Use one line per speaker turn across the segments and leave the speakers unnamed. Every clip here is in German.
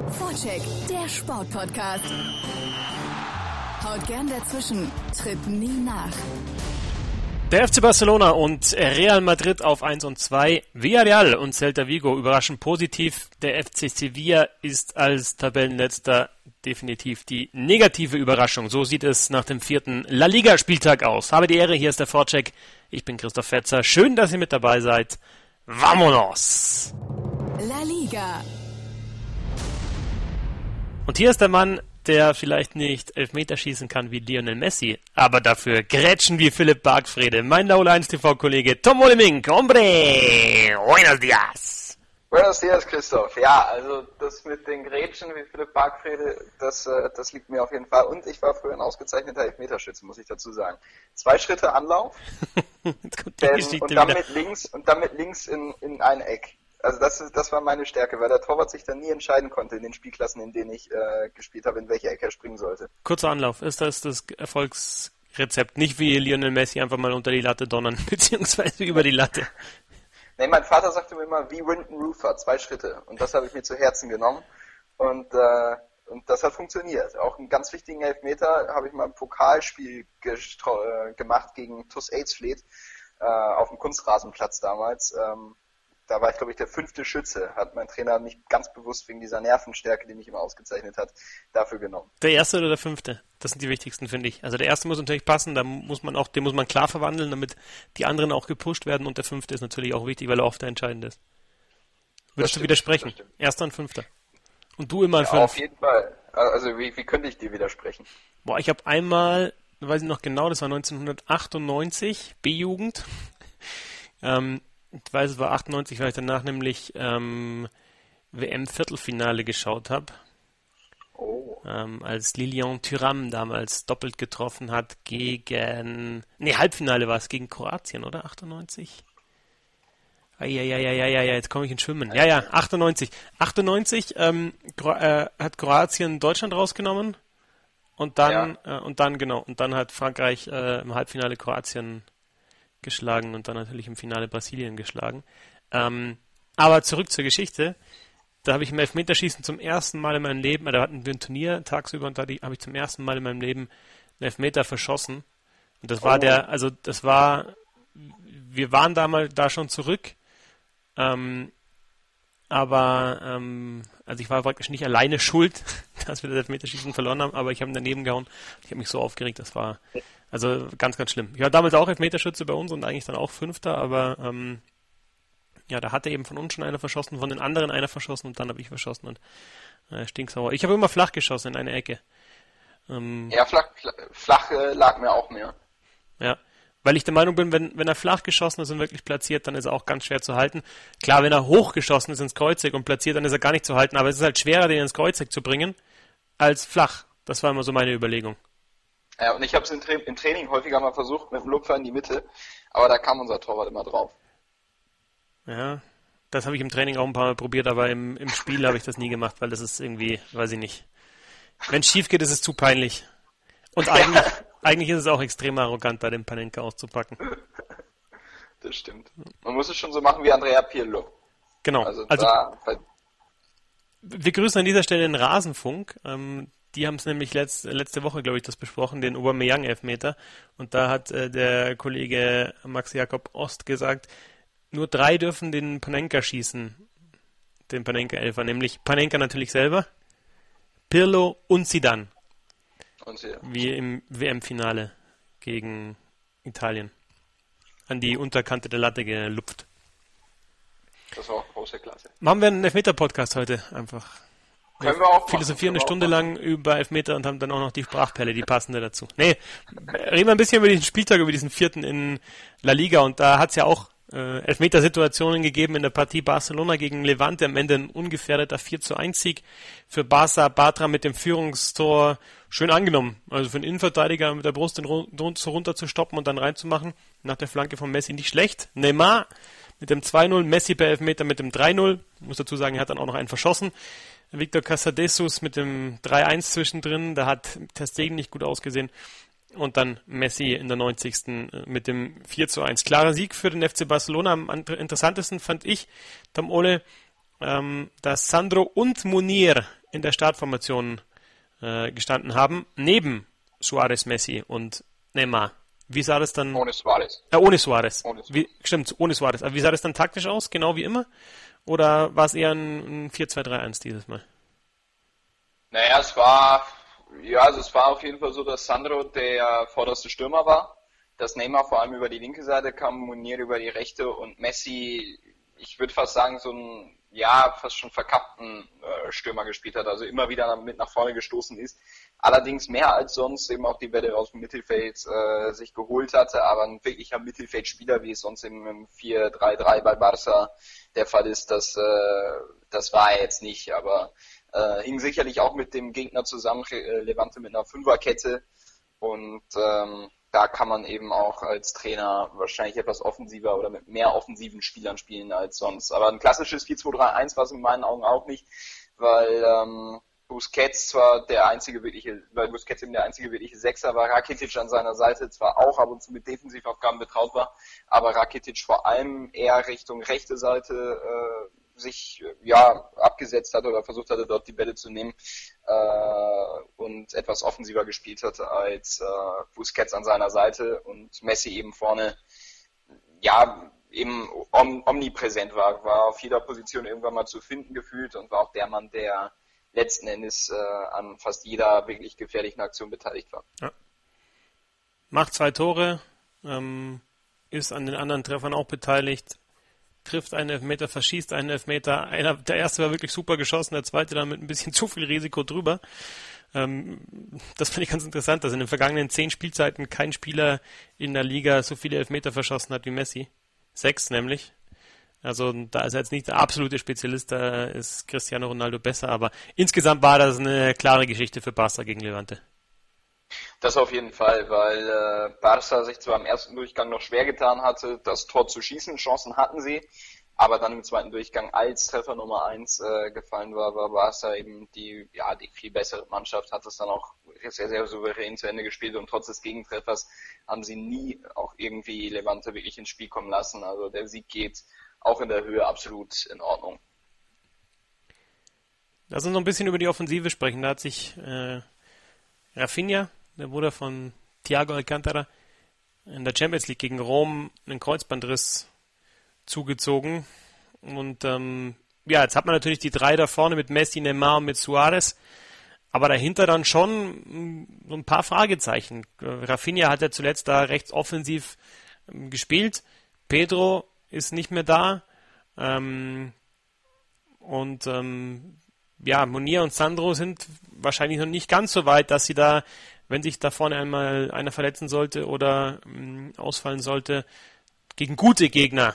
Vorcheck, der Sportpodcast. Haut gern dazwischen, tritt nie nach.
Der FC Barcelona und Real Madrid auf 1 und 2, Villarreal und Celta Vigo überraschen positiv. Der FC Sevilla ist als Tabellenletzter definitiv die negative Überraschung. So sieht es nach dem 4. La Liga-Spieltag aus. Habe die Ehre, hier ist der Vorcheck. Ich bin Christoph Fetzer. Schön, dass ihr mit dabei seid. Vamonos!
La Liga.
Und hier ist der Mann, der vielleicht nicht Elfmeter schießen kann wie Lionel Messi, aber dafür grätschen wie Philipp Bargfrede. Mein Laula 1 TV-Kollege Tom Olemink. Hombre, buenos días.
Buenos días, Christoph. Ja, also das mit den Grätschen wie Philipp Bargfrede, das liegt mir auf jeden Fall. Und ich war früher ein ausgezeichneter Elfmeterschütze, muss ich dazu sagen. 2 Schritte Anlauf und dann mit links in ein Eck. Also das war meine Stärke, weil der Torwart sich dann nie entscheiden konnte in den Spielklassen, in denen ich gespielt habe, in welche Ecke er springen sollte.
Kurzer Anlauf, ist das Erfolgsrezept? Nicht wie Lionel Messi einfach mal unter die Latte donnern, beziehungsweise über die Latte.
Nee, mein Vater sagte mir immer, wie Wynton Rufer, 2 Schritte. Und das habe ich mir zu Herzen genommen. Und das hat funktioniert. Auch einen ganz wichtigen Elfmeter habe ich mal im Pokalspiel gemacht gegen TuS Eidsfleet auf dem Kunstrasenplatz damals. Da war ich, glaube ich, der 5. Schütze, hat mein Trainer mich ganz bewusst wegen dieser Nervenstärke, die mich immer ausgezeichnet hat, dafür genommen.
Der 1. oder der 5.? Das sind die wichtigsten, finde ich. Also der 1. muss natürlich passen, den muss man klar verwandeln, damit die anderen auch gepusht werden, und der 5. ist natürlich auch wichtig, weil er oft der entscheidende ist. Würdest du widersprechen? 1. und 5. Und du immer ein 5?
Auf jeden Fall. Also wie könnte ich dir widersprechen?
Ich habe einmal, weiß ich noch genau, das war 1998, B-Jugend. Ich weiß, es war 98, weil ich danach nämlich WM-Viertelfinale geschaut habe.
Oh.
Als Lilian Thuram damals doppelt getroffen hat gegen... Halbfinale war es gegen Kroatien, oder? 98? Ja, jetzt komme ich ins Schwimmen. Ja, 98. 98 hat Kroatien Deutschland rausgenommen und dann hat Frankreich im Halbfinale Kroatien geschlagen und dann natürlich im Finale Brasilien geschlagen. Aber zurück zur Geschichte. Da habe ich im Elfmeterschießen zum ersten Mal in meinem Leben, da hatten wir ein Turnier tagsüber, und da habe ich zum ersten Mal in meinem Leben einen Elfmeter verschossen. Und das war wir waren damals da schon zurück, also ich war praktisch nicht alleine schuld, dass wir das Elfmeterschießen verloren haben, aber ich habe ihn daneben gehauen. Ich habe mich so aufgeregt, das war also ganz, ganz schlimm. Ich war damals auch Elfmeterschütze bei uns und eigentlich dann auch 5., aber da hatte eben von uns schon einer verschossen, von den anderen einer verschossen und dann habe ich verschossen und stinksauer. Ich habe immer flach geschossen in eine Ecke.
Flach lag mir auch mehr.
Ja, weil ich der Meinung bin, wenn er flach geschossen ist und wirklich platziert, dann ist er auch ganz schwer zu halten. Klar, wenn er hoch geschossen ist ins Kreuzeck und platziert, dann ist er gar nicht zu halten, aber es ist halt schwerer, den ins Kreuzeck zu bringen, als flach. Das war immer so meine Überlegung.
Ja, und ich habe es im Training häufiger mal versucht, mit dem Lupfer in die Mitte, aber da kam unser Torwart immer drauf.
Ja, das habe ich im Training auch ein paar Mal probiert, aber im Spiel habe ich das nie gemacht, weil das ist irgendwie, weiß ich nicht. Wenn es schief geht, ist es zu peinlich. Und eigentlich ist es auch extrem arrogant, bei dem Panenka auszupacken.
Das stimmt. Man muss es schon so machen wie Andrea Pirlo.
Genau.
Also
wir grüßen an dieser Stelle den Rasenfunk. Die haben es nämlich letzte Woche, glaube ich, das besprochen, den Aubameyang-Elfmeter. Und da hat der Kollege Max Jakob Ost gesagt, nur 3 dürfen den Panenka schießen, den Panenka-Elfer, nämlich Panenka natürlich selber, Pirlo und Zidane. Wie im WM-Finale gegen Italien. An die Unterkante der Latte gelupft.
Das war auch große Klasse.
Machen wir einen Elfmeter-Podcast heute einfach.
Können wir auch
philosophieren eine Stunde lang über Elfmeter und haben dann auch noch die Sprachperle, die passende dazu. Reden wir ein bisschen über diesen Spieltag, über diesen 4. in La Liga, und da hat es ja auch Elfmetersituationen gegeben in der Partie Barcelona gegen Levante, am Ende ein ungefährdeter 4:1-Sieg für Barca. Bartra mit dem Führungstor schön angenommen. Also für einen Innenverteidiger mit der Brust den runter zu stoppen und dann reinzumachen. Nach der Flanke von Messi nicht schlecht. Neymar mit dem 2:0, Messi per Elfmeter mit dem 3:0. Ich muss dazu sagen, er hat dann auch noch einen verschossen. Victor Casadesus mit dem 3:1 zwischendrin. Da hat Ter Stegen nicht gut ausgesehen. Und dann Messi in der 90. mit dem 4:1. Klarer Sieg für den FC Barcelona. Am interessantesten fand ich, Tom Ole, dass Sandro und Munir in der Startformation gestanden haben, neben Suarez, Messi und Neymar. Wie sah das dann...
Ohne Suarez.
Ohne Suarez.
Ohne Suarez.
Stimmt, ohne Suarez. Aber wie sah das dann taktisch aus? Genau wie immer? Oder war es eher ein 4-2-3-1 dieses Mal?
Naja, es war auf jeden Fall so, dass Sandro der vorderste Stürmer war, dass Neymar vor allem über die linke Seite kam, Munir über die rechte und Messi, ich würde fast sagen, so einen, fast schon verkappten Stürmer gespielt hat, also immer wieder mit nach vorne gestoßen ist. Allerdings mehr als sonst eben auch die Bälle aus dem Mittelfeld sich geholt hatte, aber ein wirklicher Mittelfeldspieler, wie es sonst im 4-3-3 bei Barca der Fall ist, das war er jetzt nicht, aber hing sicherlich auch mit dem Gegner zusammen, Levante mit einer Fünferkette und da kann man eben auch als Trainer wahrscheinlich etwas offensiver oder mit mehr offensiven Spielern spielen als sonst. Aber ein klassisches 4-2-3-1 war es in meinen Augen auch nicht, weil Busquets eben der einzige wirkliche Sechser war, Rakitic an seiner Seite zwar auch ab und zu mit Defensivaufgaben betraut war, aber Rakitic vor allem eher Richtung rechte Seite sich abgesetzt hatte oder versucht hatte, dort die Bälle zu nehmen und etwas offensiver gespielt hatte als Busquets an seiner Seite und Messi eben vorne eben omnipräsent war auf jeder Position irgendwann mal zu finden gefühlt und war auch der Mann, der letzten Endes an fast jeder wirklich gefährlichen Aktion beteiligt war. Ja.
Macht 2 Tore, ist an den anderen Treffern auch beteiligt, trifft einen Elfmeter, verschießt einen Elfmeter. Der erste war wirklich super geschossen, der zweite dann mit ein bisschen zu viel Risiko drüber. Das finde ich ganz interessant, dass in den vergangenen 10 Spielzeiten kein Spieler in der Liga so viele Elfmeter verschossen hat wie Messi. 6 nämlich. Also da ist er jetzt nicht der absolute Spezialist, da ist Cristiano Ronaldo besser, aber insgesamt war das eine klare Geschichte für Barca gegen Levante.
Das auf jeden Fall, weil Barca sich zwar im ersten Durchgang noch schwer getan hatte, das Tor zu schießen, Chancen hatten sie, aber dann im zweiten Durchgang als Treffer Nummer 1 gefallen war Barca eben die viel bessere Mannschaft, hat es dann auch sehr, sehr souverän zu Ende gespielt und trotz des Gegentreffers haben sie nie auch irgendwie Levante wirklich ins Spiel kommen lassen, also der Sieg geht auch in der Höhe absolut in Ordnung.
Lass uns noch ein bisschen über die Offensive sprechen. Da hat sich Rafinha, der Bruder von Thiago Alcantara, in der Champions League gegen Rom einen Kreuzbandriss zugezogen. Und jetzt hat man natürlich die 3 da vorne mit Messi, Neymar und mit Suarez. Aber dahinter dann schon so ein paar Fragezeichen. Rafinha hat ja zuletzt da rechts offensiv gespielt. Pedro ist nicht mehr da. Munir und Sandro sind wahrscheinlich noch nicht ganz so weit, dass sie da, wenn sich da vorne einmal einer verletzen sollte oder ausfallen sollte, gegen gute Gegner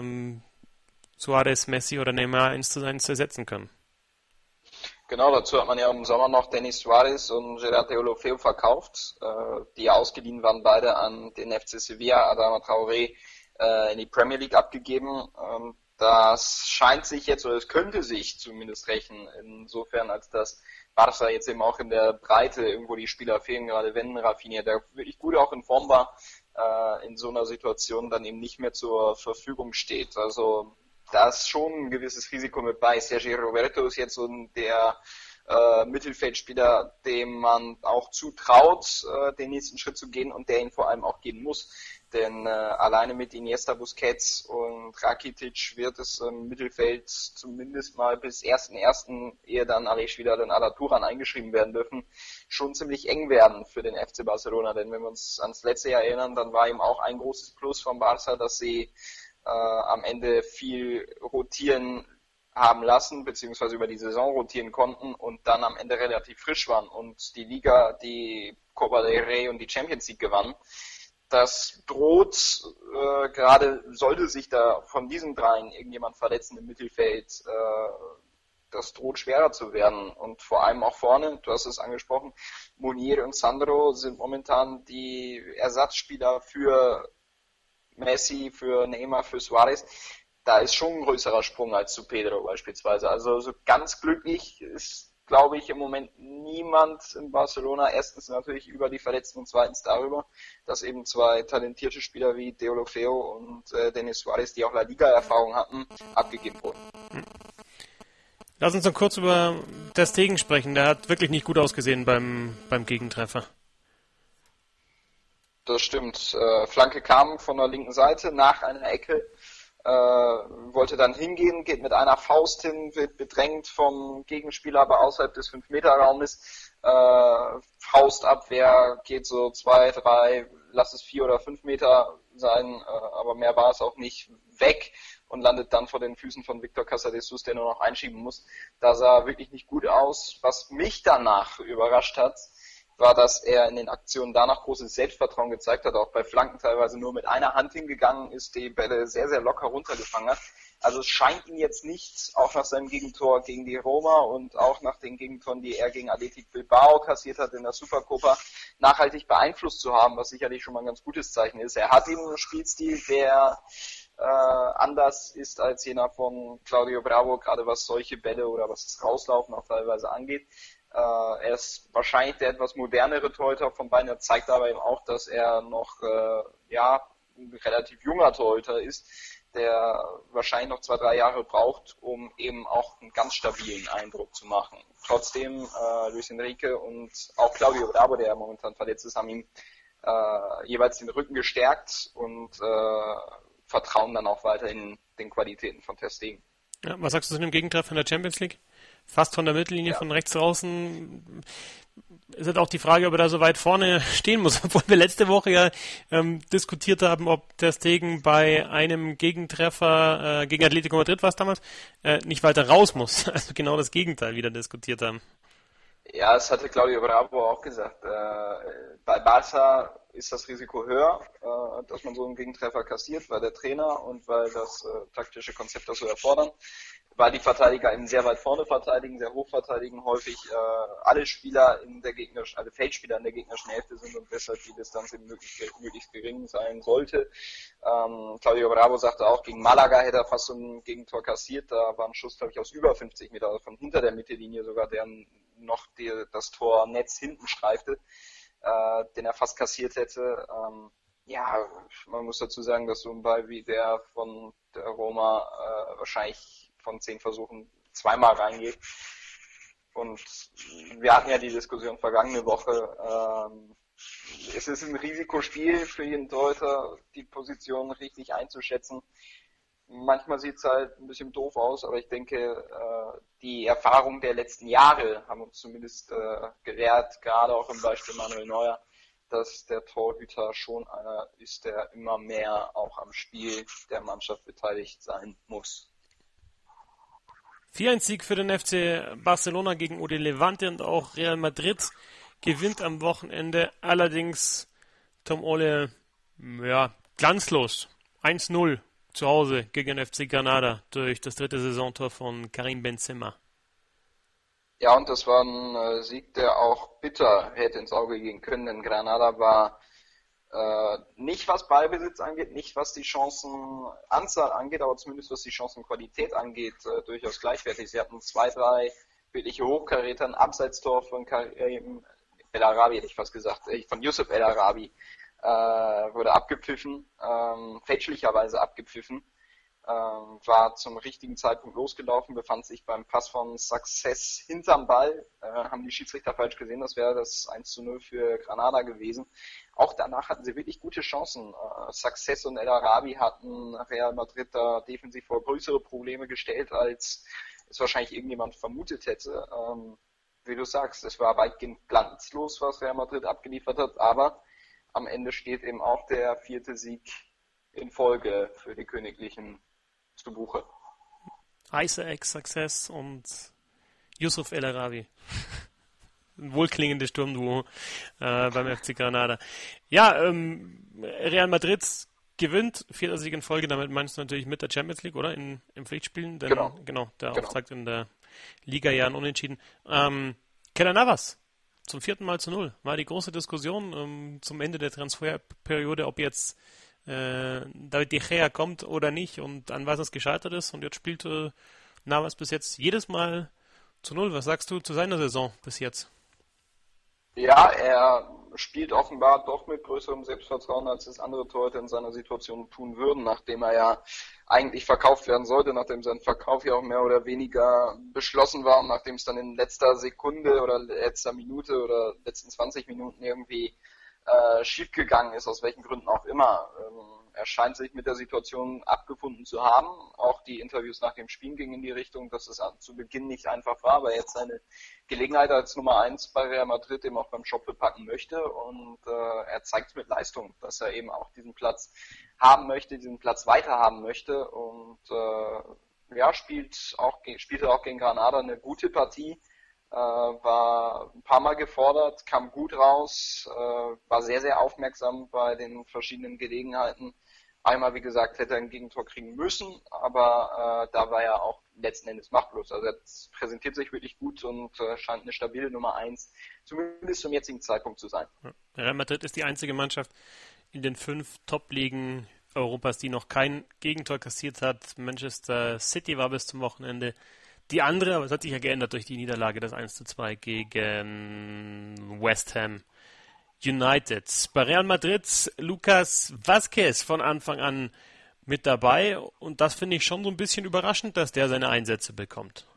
Suarez, Messi oder Neymar 1:1 ersetzen können.
Genau, dazu hat man ja im Sommer noch Denis Suarez und Gerard Deulofeu verkauft, die ausgeliehen waren beide an den FC Sevilla, Adama Traoré in die Premier League abgegeben. Das scheint sich jetzt, oder es könnte sich zumindest rächen, insofern, als dass Barca jetzt eben auch in der Breite irgendwo die Spieler fehlen, gerade wenn Rafinha, der wirklich gut auch in Form war, in so einer Situation dann eben nicht mehr zur Verfügung steht. Also da ist schon ein gewisses Risiko mit bei. Sergio Roberto ist jetzt so der Mittelfeldspieler, dem man auch zutraut, den nächsten Schritt zu gehen und der ihn vor allem auch gehen muss. Denn alleine mit Iniesta, Busquets und Rakitic wird es im Mittelfeld zumindest mal bis 1.1., ehe dann Aleix Vidal und Arda Turan eingeschrieben werden dürfen, schon ziemlich eng werden für den FC Barcelona. Denn wenn wir uns ans letzte Jahr erinnern, dann war eben auch ein großes Plus von Barca, dass sie am Ende viel rotieren haben lassen, beziehungsweise über die Saison rotieren konnten und dann am Ende relativ frisch waren und die Liga, die Copa del Rey und die Champions League gewannen. Das droht, gerade sollte sich da von diesen dreien irgendjemand verletzen im Mittelfeld, das droht schwerer zu werden. Und vor allem auch vorne, du hast es angesprochen, Munir und Sandro sind momentan die Ersatzspieler für Messi, für Neymar, für Suarez. Da ist schon ein größerer Sprung als zu Pedro beispielsweise. Also so ganz glücklich ist, glaube ich, im Moment niemand in Barcelona. Erstens natürlich über die Verletzten und zweitens darüber, dass eben 2 talentierte Spieler wie Deulofeu und Denis Suarez, die auch La Liga-Erfahrung hatten, abgegeben wurden.
Lass uns noch kurz über Ter Stegen sprechen. Der hat wirklich nicht gut ausgesehen beim Gegentreffer.
Das stimmt. Flanke kam von der linken Seite nach einer Ecke, wollte dann hingehen, geht mit einer Faust hin, wird bedrängt vom Gegenspieler, aber außerhalb des 5-Meter-Raumes. Faustabwehr geht so 2, 3, lass es 4 oder 5 Meter sein, aber mehr war es auch nicht, weg und landet dann vor den Füßen von Victor Casadesús, der nur noch einschieben muss. Da sah wirklich nicht gut aus. Was mich danach überrascht hat, war, dass er in den Aktionen danach großes Selbstvertrauen gezeigt hat, auch bei Flanken teilweise nur mit einer Hand hingegangen ist, die Bälle sehr, sehr locker runtergefangen hat. Also es scheint ihn jetzt nicht, auch nach seinem Gegentor gegen die Roma und auch nach den Gegentoren, die er gegen Athletic Bilbao kassiert hat in der Supercopa, nachhaltig beeinflusst zu haben, was sicherlich schon mal ein ganz gutes Zeichen ist. Er hat eben einen Spielstil, der anders ist als jener von Claudio Bravo, gerade was solche Bälle oder was das Rauslaufen auch teilweise angeht. Er ist wahrscheinlich der etwas modernere Torhüter von beiden. Er zeigt aber eben auch, dass er noch ein relativ junger Torhüter ist, der wahrscheinlich noch 2, 3 Jahre braucht, um eben auch einen ganz stabilen Eindruck zu machen. Trotzdem, Luis Enrique und auch Claudio Bravo, der momentan verletzt ist, haben ihm jeweils den Rücken gestärkt und vertrauen dann auch weiterhin den Qualitäten von Ter Stegen.
Ja, was sagst du zu dem Gegentreffer in der Champions League? Fast von der Mittellinie, von rechts draußen. Ist halt auch die Frage, ob er da so weit vorne stehen muss, obwohl wir letzte Woche ja diskutiert haben, ob Ter Stegen bei einem Gegentreffer gegen Atletico Madrid war es damals, nicht weiter raus muss. Also genau das Gegenteil wieder diskutiert haben.
Ja, das hatte Claudio Bravo auch gesagt. Bei Barça ist das Risiko höher, dass man so einen Gegentreffer kassiert, weil der Trainer und weil das taktische Konzept das so erfordern. Weil die Verteidiger eben sehr weit vorne verteidigen, sehr hoch verteidigen, häufig alle Spieler in der gegnerischen, alle Feldspieler in der gegnerischen Hälfte sind und deshalb die Distanz eben möglichst gering sein sollte. Claudio Bravo sagte auch, gegen Malaga hätte er fast so ein Gegentor kassiert, da war ein Schuss, glaube ich, aus über 50 Meter, also von hinter der Mittellinie sogar, der noch das Tornetz hinten streifte, den er fast kassiert hätte. Ja, man muss dazu sagen, dass so ein Ball wie der von der Roma wahrscheinlich von 10 Versuchen 2-mal reingeht. Und wir hatten ja die Diskussion vergangene Woche. Es ist ein Risikospiel für jeden Torhüter, die Position richtig einzuschätzen. Manchmal sieht es halt ein bisschen doof aus, aber ich denke, die Erfahrung der letzten Jahre haben uns zumindest gelehrt, gerade auch im Beispiel Manuel Neuer, dass der Torhüter schon einer ist, der immer mehr auch am Spiel der Mannschaft beteiligt sein muss.
4-1-Sieg für den FC Barcelona gegen UD Levante und auch Real Madrid gewinnt am Wochenende. Allerdings Tom Ole, glanzlos. 1-0 zu Hause gegen den FC Granada durch das 3. Saisontor von Karim Benzema.
Ja, und das war ein Sieg, der auch bitter hätte ins Auge gehen können, denn Granada war nicht was Ballbesitz angeht, nicht was die Chancenanzahl angeht, aber zumindest was die Chancenqualität angeht, durchaus gleichwertig. Sie hatten 2, 3 wirkliche Hochkaräter, ein Abseitstor von Karim El Arabi, hätte ich fast gesagt, von Youssef El Arabi, wurde abgepfiffen, fälschlicherweise abgepfiffen, war zum richtigen Zeitpunkt losgelaufen, befand sich beim Pass von Success hinterm Ball, haben die Schiedsrichter falsch gesehen, das wäre das 1-0 für Granada gewesen. Auch danach hatten sie wirklich gute Chancen. Success und El Arabi hatten Real Madrid da defensiv vor größere Probleme gestellt, als es wahrscheinlich irgendjemand vermutet hätte. Wie du sagst, es war weitgehend glanzlos, was Real Madrid abgeliefert hat, aber am Ende steht eben auch der 4. Sieg in Folge für die Königlichen zu Buche.
Isaac Success und Yusuf El Arabi. Ein wohlklingendes Sturmduo beim FC Granada. Ja, Real Madrid gewinnt, 4. Sieg in Folge, damit meinst du natürlich mit der Champions League, oder? Im Pflichtspielen, denn genau der Auftakt in der Liga ja ein Unentschieden. Keylor Navas zum 4. Mal zu 0. War die große Diskussion zum Ende der Transferperiode, ob jetzt David De Gea kommt oder nicht und an was es gescheitert ist. Und jetzt spielt Navas bis jetzt jedes Mal zu 0. Was sagst du zu seiner Saison bis jetzt?
Ja, er spielt offenbar doch mit größerem Selbstvertrauen, als es andere Torhüter in seiner Situation tun würden, nachdem er ja eigentlich verkauft werden sollte, nachdem sein Verkauf ja auch mehr oder weniger beschlossen war und nachdem es dann in letzter Sekunde oder letzter Minute oder letzten 20 Minuten irgendwie schiefgegangen ist, aus welchen Gründen auch immer. Er scheint sich mit der Situation abgefunden zu haben. Auch die Interviews nach dem Spiel gingen in die Richtung, dass es zu Beginn nicht einfach war, aber jetzt seine Gelegenheit als Nummer 1 bei Real Madrid eben auch beim Job bepacken möchte. Und er zeigt mit Leistung, dass er eben auch diesen Platz haben möchte, diesen Platz weiter haben möchte. Und spielte auch gegen Granada eine gute Partie. War ein paar Mal gefordert, kam gut raus, war sehr, sehr aufmerksam bei den verschiedenen Gelegenheiten. Einmal, wie gesagt, hätte er ein Gegentor kriegen müssen, aber da war er auch letzten Endes machtlos. Also er präsentiert sich wirklich gut und scheint eine stabile Nummer 1, zumindest zum jetzigen Zeitpunkt zu sein.
Real Madrid ist die einzige Mannschaft in den 5 Top-Ligen Europas, die noch kein Gegentor kassiert hat. Manchester City war bis zum Wochenende die andere, aber es hat sich ja geändert durch die Niederlage, das 1:2 gegen West Ham United. Bei Real Madrid Lucas Vázquez von Anfang an mit dabei und das finde ich schon so ein bisschen überraschend, dass der seine Einsätze bekommt.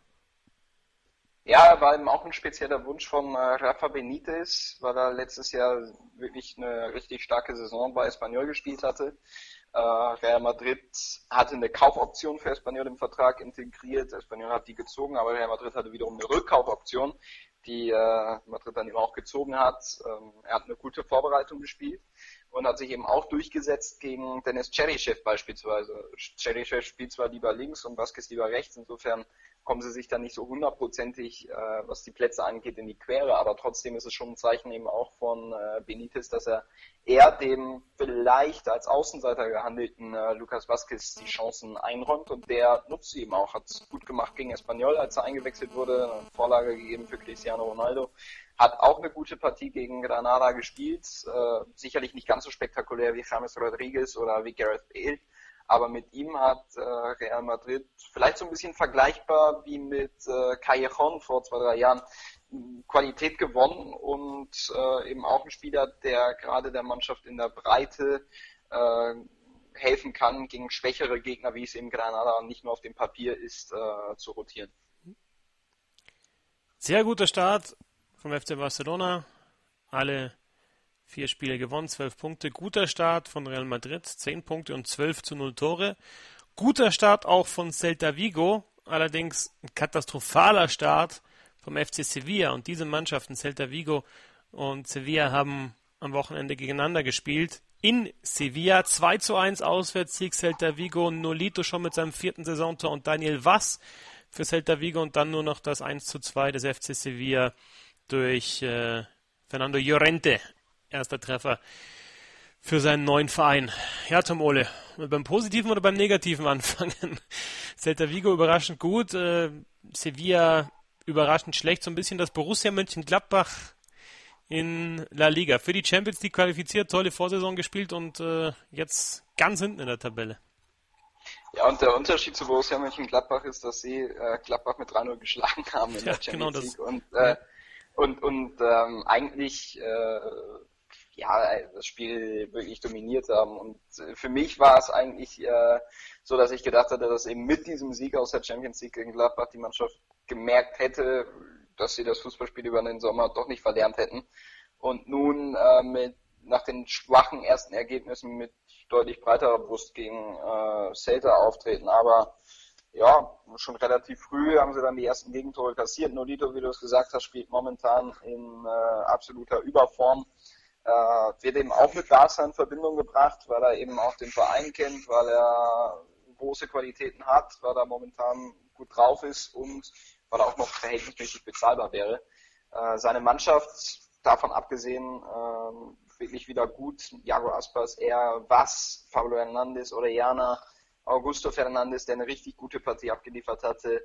Ja, war eben auch ein spezieller Wunsch von Rafa Benitez, weil er letztes Jahr wirklich eine richtig starke Saison bei Espanyol gespielt hatte. Real Madrid hatte eine Kaufoption für Espanyol im Vertrag integriert. Espanyol hat die gezogen, aber Real Madrid hatte wiederum eine Rückkaufoption, die Madrid dann eben auch gezogen hat. Er hat eine gute Vorbereitung gespielt und hat sich eben auch durchgesetzt gegen Denis Cheryshev beispielsweise. Cheryshev spielt zwar lieber links und Vázquez lieber rechts, insofern kommen sie sich dann nicht so hundertprozentig, was die Plätze angeht, in die Quere, aber trotzdem ist es schon ein Zeichen eben auch von Benitez, dass er eher dem vielleicht als Außenseiter gehandelten Lucas Vázquez die Chancen einräumt und der nutzt sie eben auch, hat es gut gemacht gegen Espanyol, als er eingewechselt wurde, eine Vorlage gegeben für Cristiano Ronaldo, hat auch eine gute Partie gegen Granada gespielt, sicherlich nicht ganz so spektakulär wie James Rodriguez oder wie Gareth Bale, aber mit ihm hat Real Madrid vielleicht so ein bisschen vergleichbar wie mit Callejon vor 2-3 Jahren Qualität gewonnen und eben auch ein Spieler, der gerade der Mannschaft in der Breite helfen kann, gegen schwächere Gegner, wie es eben Granada nicht nur auf dem Papier ist, zu rotieren.
Sehr guter Start vom FC Barcelona. Alle 4 Spiele gewonnen, 12 Punkte. Guter Start von Real Madrid, 10 Punkte und 12:0 Tore. Guter Start auch von Celta Vigo, allerdings ein katastrophaler Start vom FC Sevilla. Und diese Mannschaften, Celta Vigo und Sevilla, haben am Wochenende gegeneinander gespielt. In Sevilla 2:1 Auswärtssieg, Celta Vigo, Nolito schon mit seinem 4. Saisontor und Daniel Vaz für Celta Vigo und dann nur noch das 1:2 des FC Sevilla durch Fernando Llorente. Erster Treffer für seinen neuen Verein. Ja, Tom Ole, beim Positiven oder beim Negativen anfangen? Celta Vigo überraschend gut, Sevilla überraschend schlecht, so ein bisschen das Borussia Mönchengladbach in La Liga. Für die Champions League qualifiziert, tolle Vorsaison gespielt und jetzt ganz hinten in der Tabelle.
Ja, und der Unterschied zu Borussia Mönchengladbach ist, dass sie Gladbach mit 3-0 geschlagen haben in der Champions League. Und eigentlich das Spiel wirklich dominiert haben. Und für mich war es eigentlich so, dass ich gedacht hatte, dass eben mit diesem Sieg aus der Champions League gegen Gladbach die Mannschaft gemerkt hätte, dass sie das Fußballspiel über den Sommer doch nicht verlernt hätten. Und nun nach den schwachen ersten Ergebnissen mit deutlich breiterer Brust gegen Celta auftreten. Aber ja, schon relativ früh haben sie dann die ersten Gegentore kassiert. Nolito, wie du es gesagt hast, spielt momentan in absoluter Überform. Wird eben auch mit Barca in Verbindung gebracht, weil er eben auch den Verein kennt, weil er große Qualitäten hat, weil er momentan gut drauf ist und weil er auch noch verhältnismäßig bezahlbar wäre. Seine Mannschaft, davon abgesehen, wirklich wieder gut. Iago Aspas, Pablo Hernández, Orellana, Augusto Fernandes, der eine richtig gute Partie abgeliefert hatte,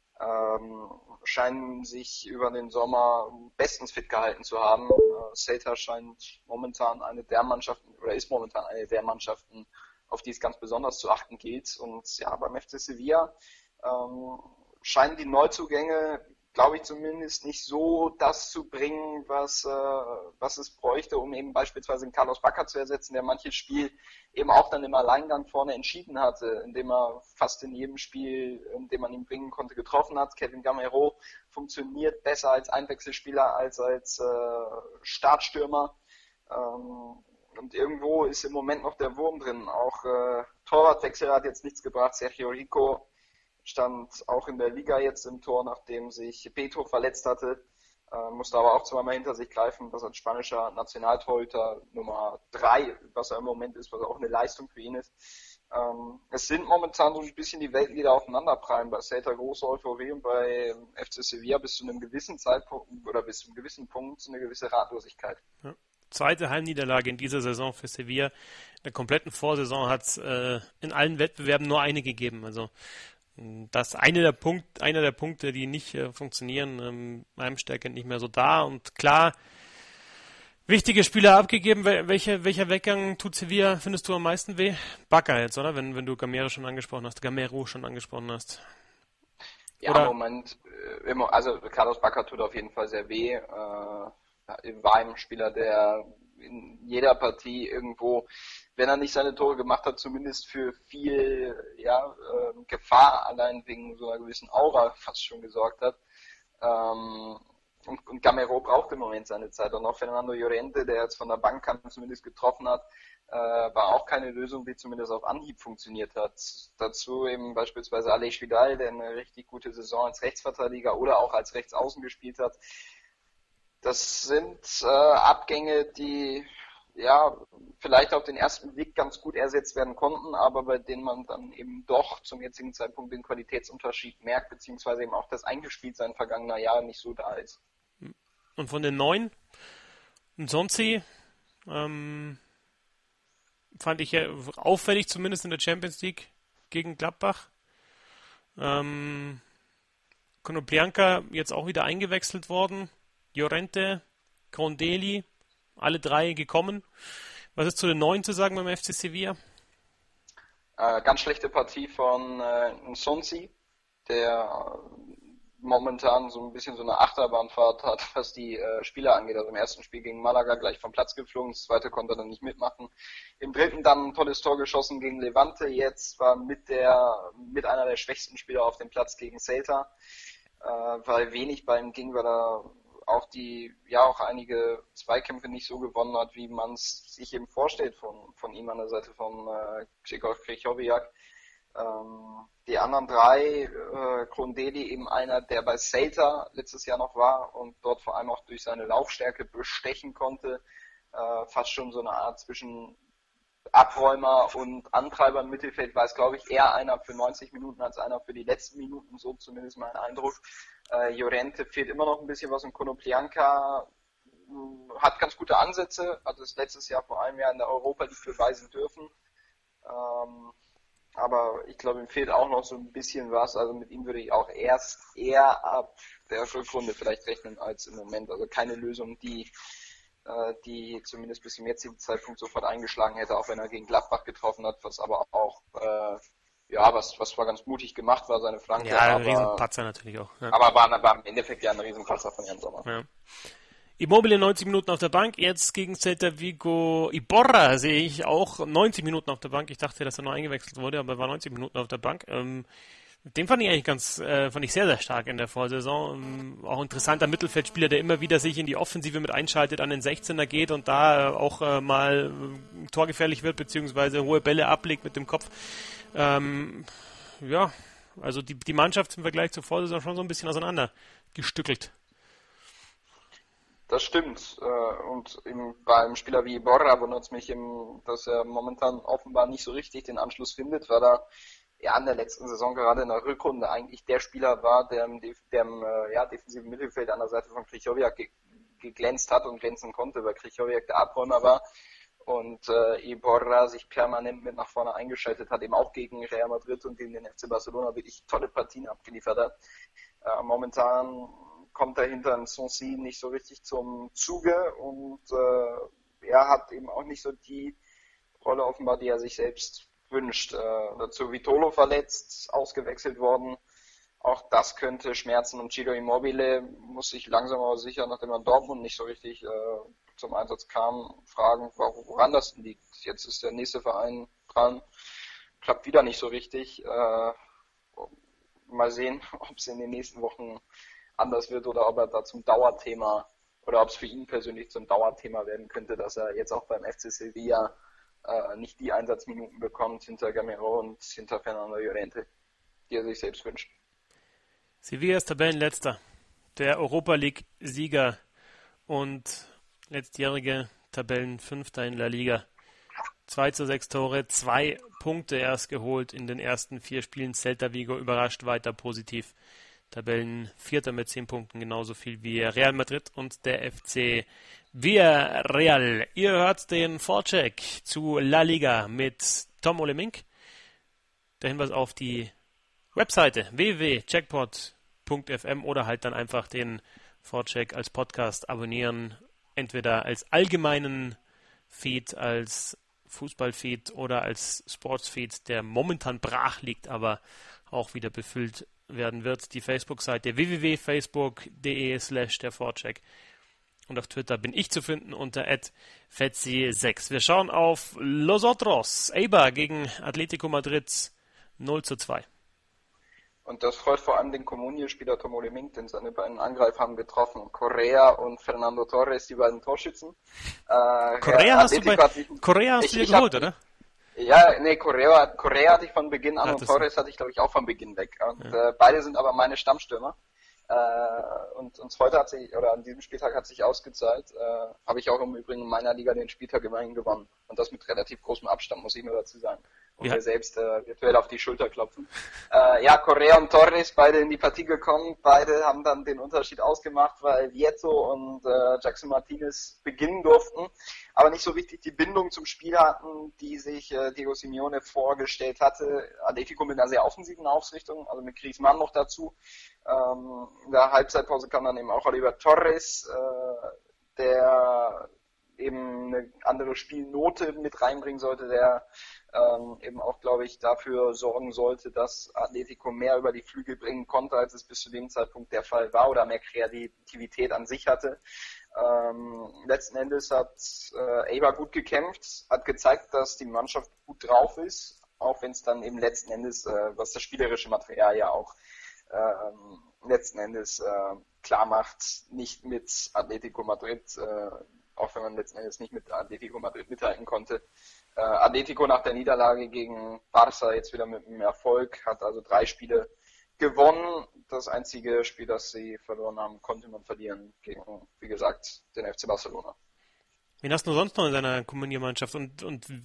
scheinen sich über den Sommer bestens fit gehalten zu haben. Celta scheint momentan eine der Mannschaften, oder ist momentan eine der Mannschaften, auf die es ganz besonders zu achten gilt. Und ja, beim FC Sevilla scheinen die Neuzugänge glaube ich zumindest, nicht so das zu bringen, was es bräuchte, um eben beispielsweise den Carlos Bacca zu ersetzen, der manches Spiel eben auch dann im Alleingang vorne entschieden hatte, indem er fast in jedem Spiel, in dem man ihn bringen konnte, getroffen hat. Kevin Gamero funktioniert besser als Einwechselspieler als Startstürmer. Und irgendwo ist im Moment noch der Wurm drin. Auch Torwartwechsel hat jetzt nichts gebracht. Sergio Rico stand auch in der Liga jetzt im Tor, nachdem sich Beto verletzt hatte. Musste aber auch zweimal hinter sich greifen, das als spanischer Nationaltorhüter Nummer 3, was er im Moment ist, was auch eine Leistung für ihn ist. Es sind momentan so ein bisschen die Welten, die da aufeinanderprallen. Bei Celta große Euphorie und bei FC Sevilla bis zu einem gewissen Zeitpunkt oder bis zu einem gewissen Punkt eine gewisse Ratlosigkeit.
Ja. Zweite Heimniederlage in dieser Saison für Sevilla. In der kompletten Vorsaison hat es in allen Wettbewerben nur eine gegeben. Also das ist einer der Punkte, die nicht funktionieren. Heimstärke nicht mehr so da. Und klar, wichtige Spieler abgegeben. Welcher Weggang tut Sevilla, findest du, am meisten weh? Bacca jetzt, oder? Wenn du Gamero schon angesprochen hast.
Ja,
oder?
Im Moment, also Carlos Bacca tut auf jeden Fall sehr weh. War ein Spieler, der in jeder Partie irgendwo, wenn er nicht seine Tore gemacht hat, zumindest für viel Gefahr allein wegen so einer gewissen Aura fast schon gesorgt hat. Und Gamero braucht im Moment seine Zeit. Und auch Fernando Llorente, der jetzt von der Bank kam, zumindest getroffen hat, war auch keine Lösung, die zumindest auf Anhieb funktioniert hat. Dazu eben beispielsweise Aleix Vidal, der eine richtig gute Saison als Rechtsverteidiger oder auch als Rechtsaußen gespielt hat. Das sind Abgänge, die vielleicht auf den ersten Blick ganz gut ersetzt werden konnten, aber bei denen man dann eben doch zum jetzigen Zeitpunkt den Qualitätsunterschied merkt, beziehungsweise eben auch das Eingespieltsein vergangener Jahre nicht so da ist.
Und von den Neuen, Nsonsi, fand ich ja auffällig, zumindest in der Champions League gegen Gladbach. Konoplyanka jetzt auch wieder eingewechselt worden. Llorente, Crondelli, alle drei gekommen. Was ist zu den Neuen zu sagen beim FC Sevilla?
Ganz schlechte Partie von Nsonsi, der momentan so ein bisschen so eine Achterbahnfahrt hat, was die Spieler angeht. Also im ersten Spiel gegen Malaga gleich vom Platz geflogen, das zweite konnte er dann nicht mitmachen. Im dritten dann ein tolles Tor geschossen gegen Levante, jetzt war mit einer der schwächsten Spieler auf dem Platz gegen Celta, weil wenig bei ihm ging, weil er auch einige Zweikämpfe nicht so gewonnen hat, wie man es sich eben vorstellt von ihm an der Seite von Grzegorz Krychowiak. Die anderen drei, Crondelli eben einer, der bei Celta letztes Jahr noch war und dort vor allem auch durch seine Laufstärke bestechen konnte, fast schon so eine Art zwischen Abräumer und Antreiber im Mittelfeld, war es, glaube ich, eher einer für 90 Minuten als einer für die letzten Minuten, so zumindest mein Eindruck. Llorente fehlt immer noch ein bisschen was und Konoplyanka hat ganz gute Ansätze, hat es letztes Jahr vor einem Jahr in der Europa League beweisen dürfen. Aber ich glaube, ihm fehlt auch noch so ein bisschen was. Also mit ihm würde ich auch eher ab der Rückrunde vielleicht rechnen als im Moment. Also keine Lösung, die zumindest bis zum jetzigen Zeitpunkt sofort eingeschlagen hätte, auch wenn er gegen Gladbach getroffen hat, was aber auch was zwar ganz mutig gemacht war, seine Flanke.
Ja, ein Riesenpatzer natürlich auch. Ja.
Aber war im Endeffekt ja ein Riesenpatzer von Jan Sommer.
Ja. Immobile 90 Minuten auf der Bank, jetzt gegen Celta Vigo. Iborra sehe ich auch 90 Minuten auf der Bank. Ich dachte, dass er noch eingewechselt wurde, aber er war 90 Minuten auf der Bank. Den fand ich eigentlich fand ich sehr, sehr stark in der Vorsaison. Auch interessanter Mittelfeldspieler, der immer wieder sich in die Offensive mit einschaltet, an den 16er geht und da auch mal torgefährlich wird, beziehungsweise hohe Bälle ablegt mit dem Kopf. Also die Mannschaft im Vergleich zur Vorsaison schon so ein bisschen auseinandergestückelt.
Das stimmt. Und bei einem Spieler wie Iborra wundert es mich, dass er momentan offenbar nicht so richtig den Anschluss findet, weil er in der letzten Saison gerade in der Rückrunde eigentlich der Spieler war, der im defensiven Mittelfeld an der Seite von Krychowiak geglänzt hat und glänzen konnte, weil Krychowiak der Abräumer war und Iborra sich permanent mit nach vorne eingeschaltet hat, eben auch gegen Real Madrid und gegen den FC Barcelona wirklich tolle Partien abgeliefert hat. Momentan kommt er hinter Nsonsi nicht so richtig zum Zuge und er hat eben auch nicht so die Rolle offenbar, die er sich selbst wünscht. Dazu Vitolo verletzt, ausgewechselt worden. Auch das könnte schmerzen und Ciro Immobile muss sich langsam aber sicher, nachdem er in Dortmund nicht so richtig zum Einsatz kam, fragen, woran das liegt. Jetzt ist der nächste Verein dran, klappt wieder nicht so richtig. Mal sehen, ob es in den nächsten Wochen anders wird oder ob er da zum Dauerthema oder ob es für ihn persönlich zum Dauerthema werden könnte, dass er jetzt auch beim FC Sevilla nicht die Einsatzminuten bekommt hinter Gamero und hinter Fernando Llorente, die er sich selbst wünscht.
Sevilla ist Tabellenletzter, der Europa League-Sieger und letztjährige Tabellenfünfter in La Liga. 2:6 Tore, 2 Punkte erst geholt in den ersten 4 Spielen. Celta Vigo überrascht weiter positiv. Tabellenvierter mit 10 Punkten, genauso viel wie Real Madrid und der FC Villarreal. Ihr hört den Vorcheck zu La Liga mit Tom Ole-Mink. Der Hinweis auf die Webseite www.checkpot.fm oder halt dann einfach den Vorcheck als Podcast abonnieren. Entweder als allgemeinen Feed, als Fußballfeed oder als Sportsfeed, der momentan brach liegt, aber auch wieder befüllt werden wird. Die Facebook-Seite www.facebook.de/der Vorcheck. Und auf Twitter bin ich zu finden unter @fetzi6. Wir schauen auf Los Otros. Eibar gegen Atletico Madrid 0:2.
Und das freut vor allem den Comunio-Spieler Tom Ole-Mink, denn seine beiden Angreifer haben getroffen. Correa und Fernando Torres, die beiden Torschützen.
Correa hast du dir geholt, oder?
Ja, nee, Correa hatte ich von Beginn an und Torres hatte ich, glaube ich, auch von Beginn weg. Und beide sind aber meine Stammstürmer. Und heute an diesem Spieltag hat sich ausgezahlt, habe ich auch im Übrigen in meiner Liga den Spieltag immerhin gewonnen. Und das mit relativ großem Abstand, muss ich nur dazu sagen. Und mir selbst virtuell auf die Schulter klopfen. Correa und Torres, beide in die Partie gekommen. Beide haben dann den Unterschied ausgemacht, weil Vieto und Jackson Martinez beginnen durften, aber nicht so richtig die Bindung zum Spiel hatten, die sich Diego Simeone vorgestellt hatte. Atletico mit einer sehr offensiven Ausrichtung, also mit Griezmann noch dazu. In der Halbzeitpause kam dann eben auch Oliver Torres, der eben eine andere Spielnote mit reinbringen sollte, der eben auch, glaube ich, dafür sorgen sollte, dass Atletico mehr über die Flügel bringen konnte, als es bis zu dem Zeitpunkt der Fall war oder mehr Kreativität an sich hatte. Letzten Endes hat Eibar gut gekämpft, hat gezeigt, dass die Mannschaft gut drauf ist, auch wenn es dann eben letzten Endes, was das spielerische Material ja auch letzten Endes klar macht, nicht mit Atletico Madrid, auch wenn man letzten Endes nicht mit Atletico Madrid mithalten konnte. Atletico nach der Niederlage gegen Barça jetzt wieder mit einem Erfolg, hat also 3 Spiele gewonnen. Das einzige Spiel, das sie verloren haben, konnte man verlieren gegen, wie gesagt, den FC Barcelona.
Wen hast du sonst noch in deiner Comunio-Mannschaft und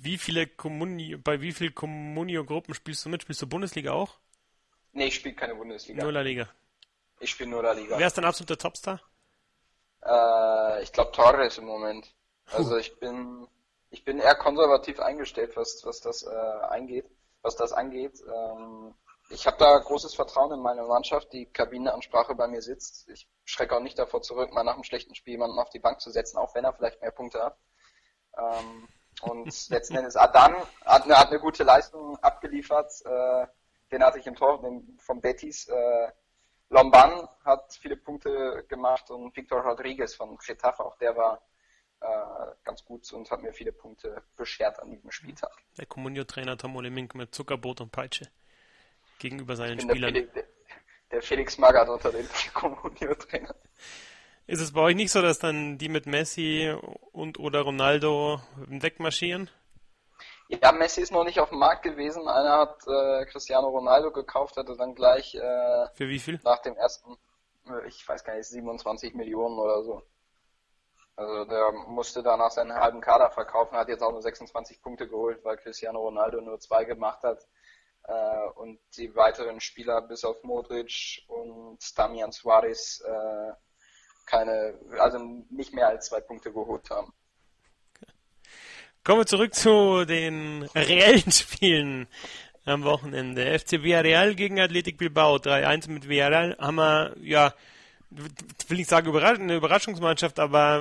bei wie vielen Comunio-Gruppen spielst du mit? Spielst du Bundesliga auch?
Nee, ich spiele keine Bundesliga.
Nur La Liga.
Ich spiele nur La Liga.
Wer ist dein absoluter Topstar?
Ich glaube Torres im Moment. Also ich bin eher konservativ eingestellt, was das angeht. Ich habe da großes Vertrauen in meine Mannschaft, die Kabinenansprache bei mir sitzt. Ich schrecke auch nicht davor zurück, mal nach einem schlechten Spiel jemanden auf die Bank zu setzen, auch wenn er vielleicht mehr Punkte hat. Und letzten Endes Adan hat eine gute Leistung abgeliefert. Den hatte ich im Tor, den vom Betis. Lomban hat viele Punkte gemacht und Victor Rodriguez von Getafe, auch der war ganz gut und hat mir viele Punkte beschert an diesem Spieltag.
Der Comunio-Trainer Tom Ole-Mink mit Zuckerbrot und Peitsche gegenüber seinen Spielern.
Der Felix Magath unter den Comunio-Trainern.
Ist es bei euch nicht so, dass dann die mit Messi oder Ronaldo wegmarschieren?
Ja, Messi ist noch nicht auf dem Markt gewesen. Einer hat Cristiano Ronaldo gekauft, hatte dann gleich
für wie viel?
Nach dem ersten, ich weiß gar nicht, 27 Millionen oder so. Also der musste danach seinen halben Kader verkaufen, hat jetzt auch nur 26 Punkte geholt, weil Cristiano Ronaldo nur 2 gemacht hat. Und die weiteren Spieler bis auf Modric und Damian Suarez nicht mehr als 2 Punkte geholt haben.
Kommen wir zurück zu den reellen Spielen am Wochenende. FC Villarreal gegen Athletic Bilbao. 3:1 mit Villarreal haben wir, will ich sagen, eine Überraschungsmannschaft, aber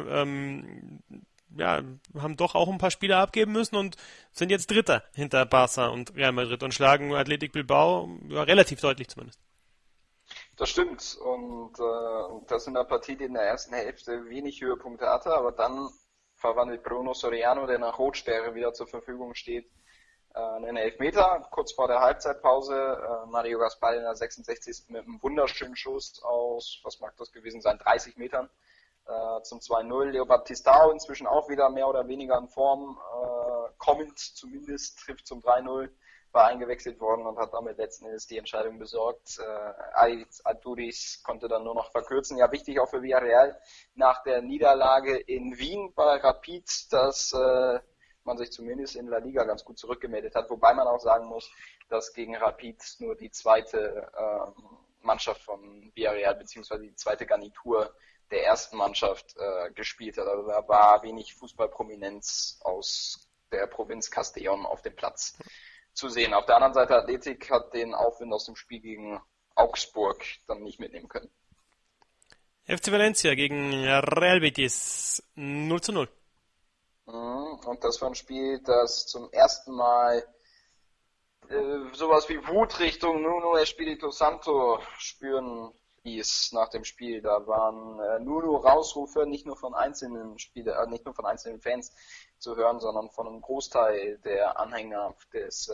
haben doch auch ein paar Spieler abgeben müssen und sind jetzt Dritter hinter Barça und Real Madrid und schlagen Athletic Bilbao relativ deutlich zumindest.
Das stimmt. Und das in einer Partie, die in der ersten Hälfte wenig Höhepunkte hatte, aber dann verwandelt Bruno Soriano, der nach Rotsperre wieder zur Verfügung steht, einen Elfmeter, kurz vor der Halbzeitpause. Mario Gaspar in der 66. mit einem wunderschönen Schuss aus, was mag das gewesen sein, 30 Metern zum 2-0. Leo Baptistao inzwischen auch wieder mehr oder weniger in Form, kommend zumindest, trifft zum 3-0, war eingewechselt worden und hat damit letzten Endes die Entscheidung besorgt. Aritz Aduriz konnte dann nur noch verkürzen. Ja, wichtig auch für Villarreal nach der Niederlage in Wien bei Rapid, dass man sich zumindest in La Liga ganz gut zurückgemeldet hat, wobei man auch sagen muss, dass gegen Rapid nur die zweite Mannschaft von Villarreal beziehungsweise die zweite Garnitur der ersten Mannschaft gespielt hat. Also da war wenig Fußballprominenz aus der Provinz Castellón auf dem Platz zu sehen. Auf der anderen Seite, Athletic hat den Aufwind aus dem Spiel gegen Augsburg dann nicht mitnehmen können.
FC Valencia gegen Real Betis 0-0.
Und das war ein Spiel, das zum ersten Mal sowas wie Wut Richtung Nuno Espirito Santo spüren ließ nach dem Spiel. Da waren Nuno-Rausrufe nicht nur von einzelnen nicht nur von einzelnen Fans zu hören, sondern von einem Großteil der Anhänger des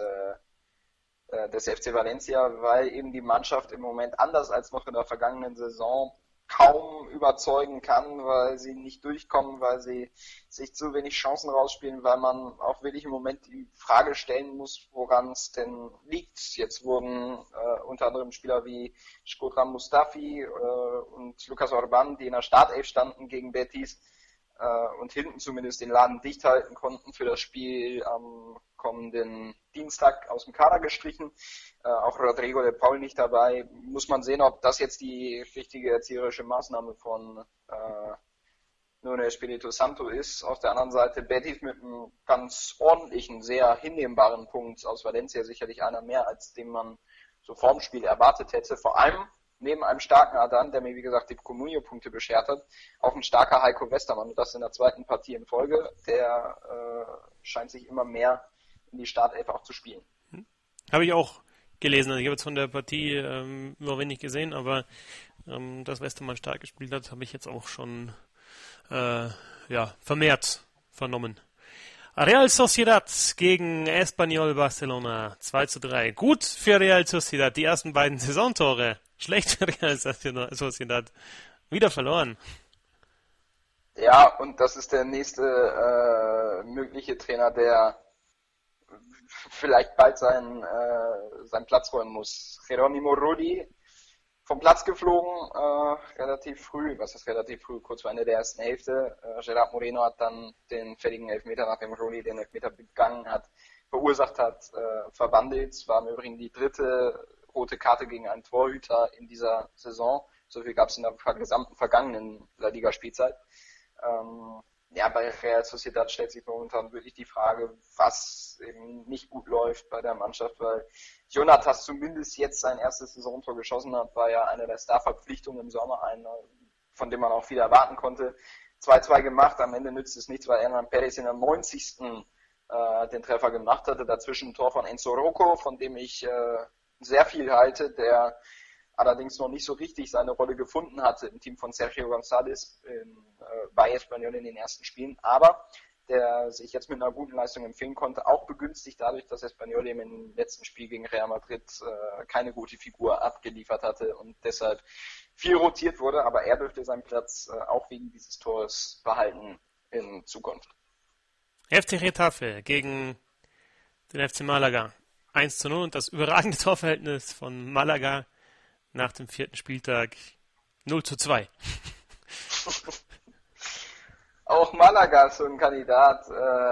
FC Valencia, weil eben die Mannschaft im Moment anders als noch in der vergangenen Saison kaum überzeugen kann, weil sie nicht durchkommen, weil sie sich zu wenig Chancen rausspielen, weil man auch wirklich im Moment die Frage stellen muss, woran es denn liegt. Jetzt wurden unter anderem Spieler wie Shkodran Mustafi und Lucas Orban, die in der Startelf standen gegen Betis und hinten zumindest den Laden dicht halten konnten, für das Spiel am kommenden Dienstag aus dem Kader gestrichen. Auch Rodrigo de Paul nicht dabei. Muss man sehen, ob das jetzt die richtige erzieherische Maßnahme von Nuno Espirito Santo ist. Auf der anderen Seite Betis mit einem ganz ordentlichen, sehr hinnehmbaren Punkt aus Valencia, sicherlich einer mehr, als den man so vorm Spiel erwartet hätte. Vor allem neben einem starken Adan, der mir wie gesagt die Comunio-Punkte beschert hat, auch ein starker Heiko Westermann, und das in der zweiten Partie in Folge. Der scheint sich immer mehr in die Startelf auch zu spielen.
Habe ich auch gelesen. Also ich habe jetzt von der Partie nur wenig gesehen, aber dass Westermann stark gespielt hat, habe ich jetzt auch schon vermehrt vernommen. Real Sociedad gegen Espanyol Barcelona 2-3. Gut für Real Sociedad, die ersten beiden Saisontore. Schlecht für Real Sociedad. Wieder verloren.
Ja, und das ist der nächste mögliche Trainer, der vielleicht bald seinen Platz räumen muss. Jerónimo Rudi vom Platz geflogen, relativ früh, kurz vor Ende der ersten Hälfte. Gerard Moreno hat dann den fertigen Elfmeter, nachdem Rudi den Elfmeter verursacht hat, verwandelt. War im Übrigen die dritte rote Karte gegen einen Torhüter in dieser Saison. So viel gab es in der gesamten vergangenen La Liga-Spielzeit. Bei Real Sociedad stellt sich momentan wirklich die Frage, was eben nicht gut läuft bei der Mannschaft, weil Jonatas zumindest jetzt sein erstes Saisontor geschossen hat, war ja eine der Star-Verpflichtungen im Sommer, von dem man auch viel erwarten konnte. 2-2 gemacht, am Ende nützt es nichts, weil Hernan Perez in der 90. Den Treffer gemacht hatte. Dazwischen ein Tor von Enzo Rocco, von dem ich sehr viel halte, der allerdings noch nicht so richtig seine Rolle gefunden hatte im Team von Sergio González bei Espanyol in den ersten Spielen, aber der sich jetzt mit einer guten Leistung empfehlen konnte, auch begünstigt dadurch, dass Espanyol eben im letzten Spiel gegen Real Madrid keine gute Figur abgeliefert hatte und deshalb viel rotiert wurde, aber er dürfte seinen Platz auch wegen dieses Tores behalten in Zukunft.
FC Getafe gegen den FC Malaga 1-0 und das überragende Torverhältnis von Malaga nach dem 4. Spieltag 0-2.
Auch Malaga ist so ein Kandidat,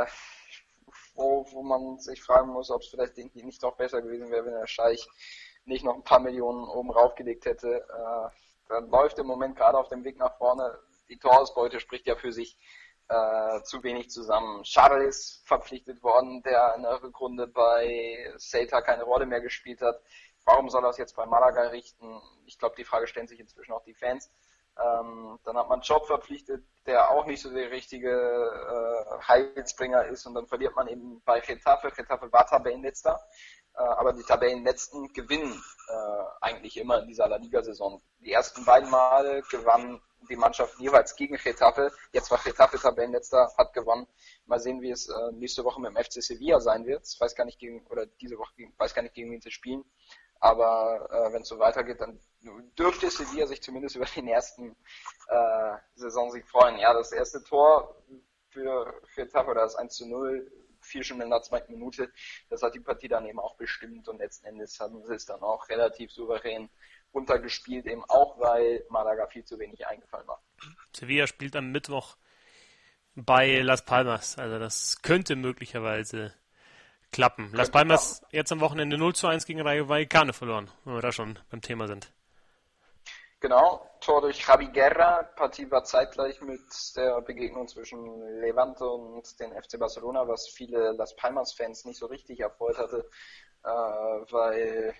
wo man sich fragen muss, ob es vielleicht irgendwie nicht doch besser gewesen wäre, wenn der Scheich nicht noch ein paar Millionen oben raufgelegt hätte. Dann läuft im Moment gerade auf dem Weg nach vorne. Die Torausbeute spricht ja für sich zu wenig zusammen. Schadl ist verpflichtet worden, der in der Rückrunde bei Celta keine Rolle mehr gespielt hat. Warum soll er es jetzt bei Malaga richten? Ich glaube, die Frage stellen sich inzwischen auch die Fans. Dann hat man Job verpflichtet, der auch nicht so der richtige Heilsbringer ist, und dann verliert man eben bei Getafe. Getafe war Tabellenletzter, aber die Tabellenletzten gewinnen eigentlich immer in dieser La Liga-Saison. Die ersten beiden Male gewann die Mannschaften jeweils gegen Getafe. Jetzt war Getafe Tabellenletzter, hat gewonnen. Mal sehen, wie es nächste Woche mit dem FC Sevilla sein wird. Ich weiß gar nicht diese Woche weiß gar nicht, gegen wen sie spielen. Aber wenn es so weitergeht, dann dürfte Sevilla sich zumindest über den ersten Saisonsieg freuen. Ja, das erste Tor für Getafe, oder das 1:0, fiel schon in der zweiten Minute. Das hat die Partie dann eben auch bestimmt, und letzten Endes haben sie es dann auch relativ souverän runtergespielt, eben auch, weil Malaga viel zu wenig eingefallen war.
Sevilla spielt am Mittwoch bei Las Palmas, also das könnte möglicherweise klappen. Las Palmas jetzt am Wochenende 0:1 gegen Rayo Vallecano verloren, wenn wir da schon beim Thema sind.
Genau, Tor durch Javi Guerra. Partie war zeitgleich mit der Begegnung zwischen Levante und den FC Barcelona, was viele Las Palmas-Fans nicht so richtig erfreut hatte, weil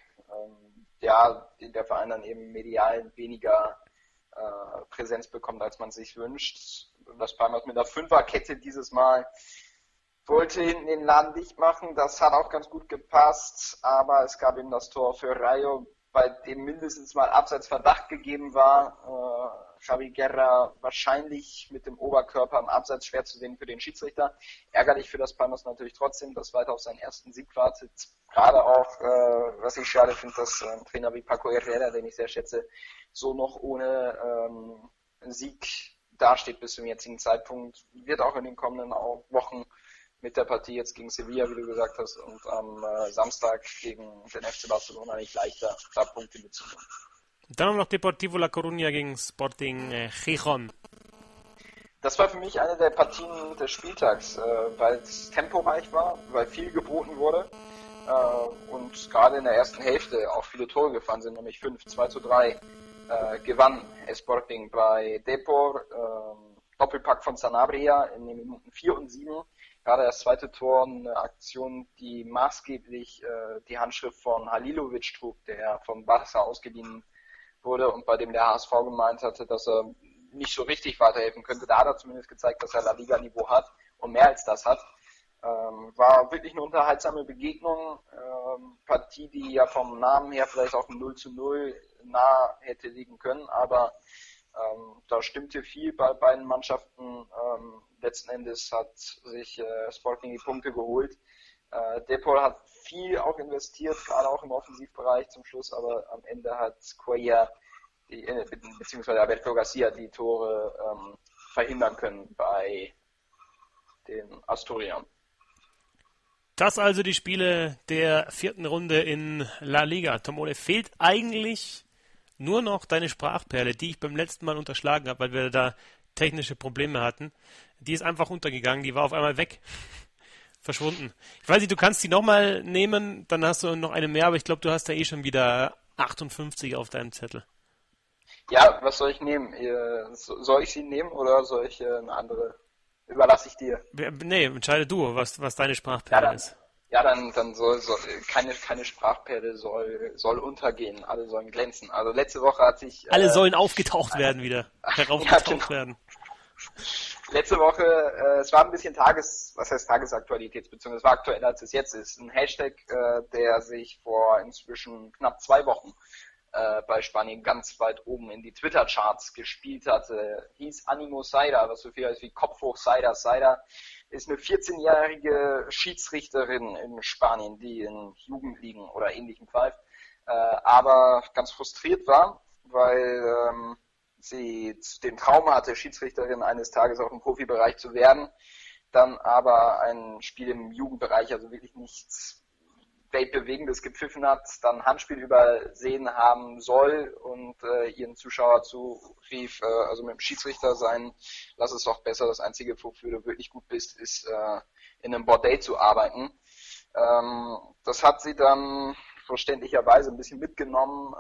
der Verein dann eben medial weniger Präsenz bekommt, als man sich wünscht. Las Palmas mit der Fünferkette dieses Mal wollte hinten den Laden dicht machen. Das hat auch ganz gut gepasst, aber es gab eben das Tor für Rayo, bei dem mindestens mal Abseitsverdacht gegeben war. Javi Guerra wahrscheinlich mit dem Oberkörper am Abseits, schwer zu sehen für den Schiedsrichter. Ärgerlich für das Palmas natürlich trotzdem, das weiter auf seinen ersten Sieg wartet. Gerade auch, was ich schade finde, dass ein Trainer wie Paco Herrera, den ich sehr schätze, so noch ohne Sieg dasteht bis zum jetzigen Zeitpunkt. Wird auch in den kommenden Wochen mit der Partie jetzt gegen Sevilla, wie du gesagt hast, und am Samstag gegen den FC Barcelona nicht leichter, da Punkte mitzunehmen.
Dann haben wir noch Deportivo La Coruña gegen Sporting Gijón.
Das war für mich eine der Partien des Spieltags, weil es temporeich war, weil viel geboten wurde und gerade in der ersten Hälfte auch viele Tore gefallen sind, nämlich 5, 2:3 gewann Sporting bei Depor, Doppelpack von Sanabria in den Minuten 4 und 7. Gerade das zweite Tor, eine Aktion, die maßgeblich die Handschrift von Halilovic trug, der von Barça ausgeliehen wurde und bei dem der HSV gemeint hatte, dass er nicht so richtig weiterhelfen könnte. Da hat er zumindest gezeigt, dass er La Liga-Niveau hat und mehr als das hat. War wirklich eine unterhaltsame Begegnung. Partie, die ja vom Namen her vielleicht auch ein 0:0 nah hätte liegen können, aber da stimmte viel bei beiden Mannschaften. Letzten Endes hat sich Sporting die Punkte geholt. Depor hat viel auch investiert, gerade auch im Offensivbereich zum Schluss, aber am Ende hat Cuellar beziehungsweise Alberto Garcia die Tore verhindern können bei den Asturianern.
Das also die Spiele der 4. Runde in La Liga. Tomole, fehlt eigentlich nur noch deine Sprachperle, die ich beim letzten Mal unterschlagen habe, weil wir da technische Probleme hatten. Die ist einfach untergegangen, die war auf einmal weg. Verschwunden. Ich weiß nicht, du kannst die nochmal nehmen, dann hast du noch eine mehr, aber ich glaube, du hast ja eh schon wieder 58 auf deinem Zettel.
Ja, was soll ich nehmen? Soll ich sie nehmen oder soll ich eine andere? Überlasse ich dir.
Nee, entscheide du, was deine Sprachperle ist.
Ja, dann soll keine Sprachperle soll untergehen, alle sollen glänzen. Also letzte Woche hat sich...
alle sollen aufgetaucht werden wieder, heraufgetaucht werden.
Letzte Woche, es war ein bisschen Tagesaktualität, beziehungsweise es war aktueller als es jetzt ist. Ein Hashtag, der sich vor inzwischen knapp 2 Wochen bei Spanien ganz weit oben in die Twitter-Charts gespielt hatte, hieß Animo Saida, was so viel heißt wie Kopf hoch Saida. Saida ist eine 14-jährige Schiedsrichterin in Spanien, die in Jugendligen oder Ähnlichem pfeift, aber ganz frustriert war, weil sie den Traum hatte, Schiedsrichterin eines Tages auch im Profibereich zu werden, dann aber ein Spiel im Jugendbereich, also wirklich nichts Weltbewegendes gepfiffen hat, dann Handspiel übersehen haben soll und ihren Zuschauer zurief, also mit dem Schiedsrichter sein, lass es doch besser, das Einzige, wofür du wirklich gut bist, ist in einem Bordell zu arbeiten. Das hat sie dann verständlicherweise ein bisschen mitgenommen.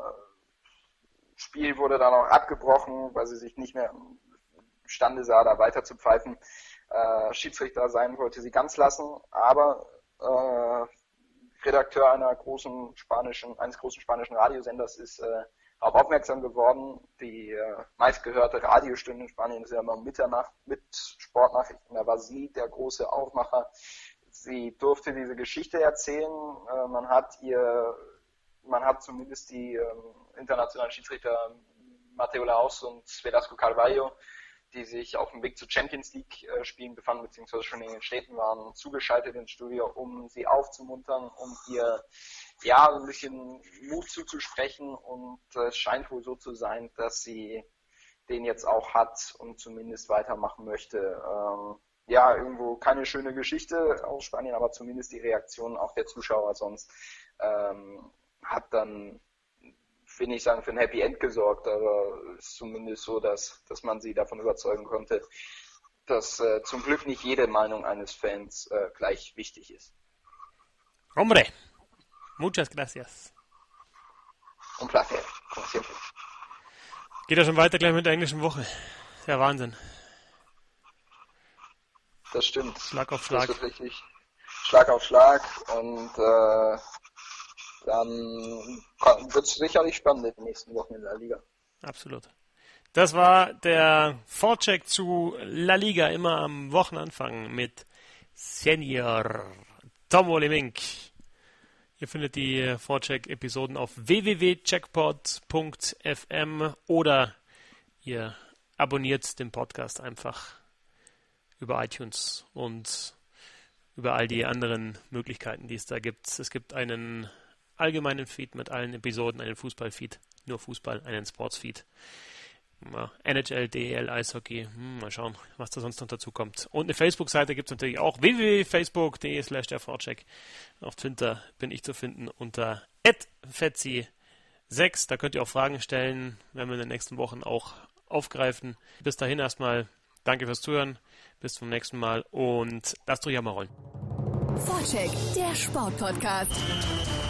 Spiel wurde dann auch abgebrochen, weil sie sich nicht mehr imstande sah, da weiter zu pfeifen. Schiedsrichter sein wollte sie ganz lassen, aber Redakteur eines großen spanischen Radiosenders ist darauf aufmerksam geworden. Die meistgehörte Radiostunde in Spanien ist ja immer um Mitternacht mit Sportnachrichten. Da war sie der große Aufmacher. sie durfte diese Geschichte erzählen. Man hat zumindest die internationalen Schiedsrichter Mateo Laos und Velasco Carvalho, die sich auf dem Weg zu Champions League Spielen befanden, beziehungsweise schon in den Städten waren, zugeschaltet ins Studio, um sie aufzumuntern, um ihr ein bisschen Mut zuzusprechen, und es scheint wohl so zu sein, dass sie den jetzt auch hat und zumindest weitermachen möchte. Irgendwo keine schöne Geschichte aus Spanien, aber zumindest die Reaktion auch der Zuschauer sonst hat dann, will nicht sagen für ein Happy End gesorgt, aber es ist zumindest so, dass man sie davon überzeugen konnte, dass zum Glück nicht jede Meinung eines Fans gleich wichtig ist.
Hombre, muchas gracias.
Un placer, como siempre.
Geht ja schon weiter gleich mit der englischen Woche. Ist ja Wahnsinn.
Das stimmt.
Schlag auf Schlag.
Das wird richtig Schlag auf Schlag, und dann wird es sicherlich spannend in den nächsten Wochen in der Liga.
Absolut. Das war der Vorcheck zu La Liga, immer am Wochenanfang mit Senior Tomo Lemink. Ihr findet die Vorcheck-Episoden auf www.checkpot.fm oder ihr abonniert den Podcast einfach über iTunes und über all die anderen Möglichkeiten, die es da gibt. Es gibt einen allgemeinen Feed mit allen Episoden, einen Fußball-Feed, nur Fußball, einen Sports-Feed. NHL, DEL, Eishockey, mal schauen, was da sonst noch dazu kommt. Und eine Facebook-Seite gibt es natürlich auch, www.facebook.de/der-Vorcheck. Auf Twitter bin ich zu finden unter @fetzi6. Da könnt ihr auch Fragen stellen, werden wir in den nächsten Wochen auch aufgreifen. Bis dahin erstmal danke fürs Zuhören, bis zum nächsten Mal und lasst euch ja mal rollen.
Vorcheck, der Sportpodcast.